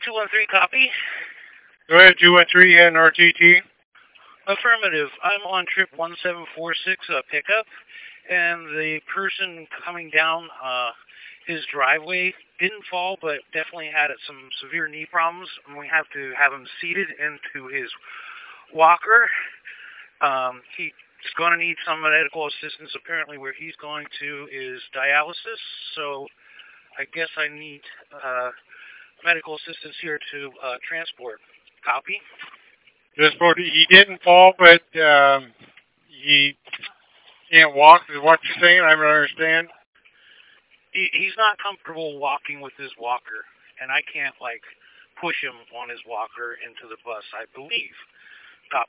213 copy. Go ahead, 213 NRTT. Affirmative. I'm on trip 1746 pickup, and the person coming down his driveway didn't fall, but definitely had some severe knee problems, and we have to have him seated into his walker. He's going to need some medical assistance. Apparently, where he's going to is dialysis, so I guess I need medical assistance here to transport. Copy? Just for he didn't fall, but he can't walk. Is what you're saying? I don't understand. He's not comfortable walking with his walker, and I can't, like, push him on his walker into the bus, I believe.